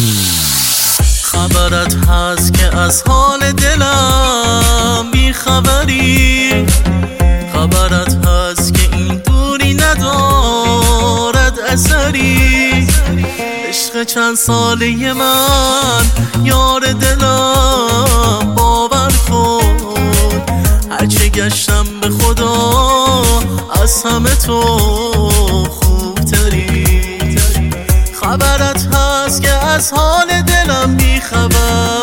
خبرت هست که از حال دلم بیخبری، خبرت هست که این دوری ندارد اثری. عشق چند ساله من یار دلم باور کن، هرچه گشتم به خدا از همه تو خوبتری. خبرت هست که از حال دلم بیخبری،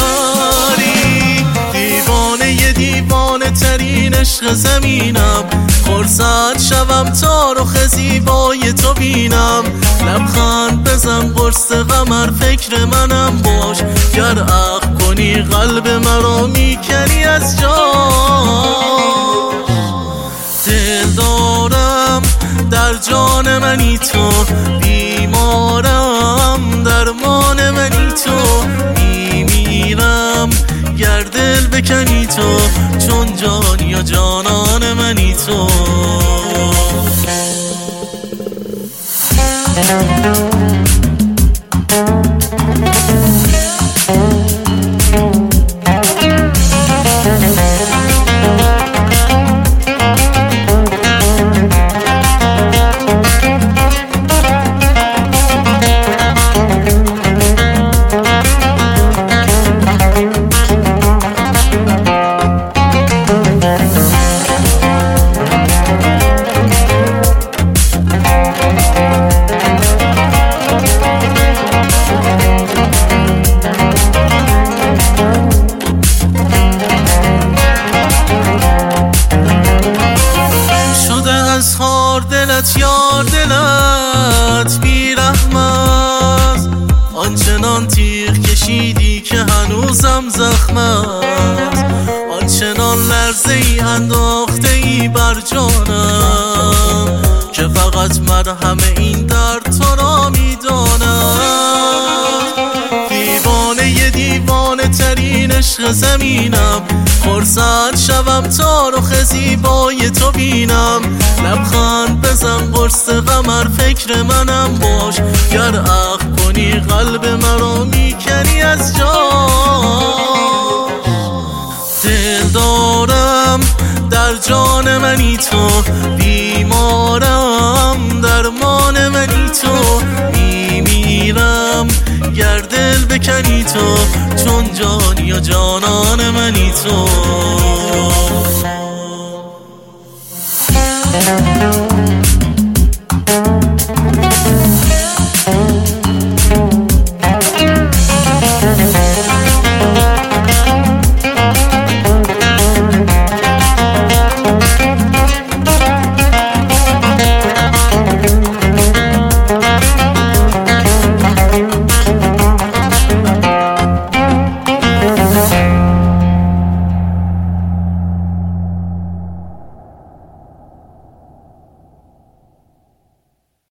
دیوانه ترین عشق زمینم. فرصت شوم تا رخ زیبای تو بینم، لبخند بزن قرص قمر فکر منم باش. گر عقل کنی قلب مرا میکنی از جاش. دل دارم در جان منی تو، بیمارم درمان منی تو. میمیرم گر دل بکنی تو، چون جانی و جانان منی تو. دلت یار دلت بیرحم است، آنچنان تیغ کشیدی که هنوزم زخم است. آنچنان لرزه ای انداخته ای بر جانم که فقط مرهم این درد تو را میدانم. دیوانه ترین عشق زمینم، فرصت شوم تا رخ زیبای تو بینم. لبخند بزن قرص قمر فکر منم باش. گر عقل کنی قلب مرا میکنی از جاش. دل دارم در جان منی تو، بیمارم درمان منی تو. میمیرم گر دل بکنی تو، چون جانی و جانان منی تو.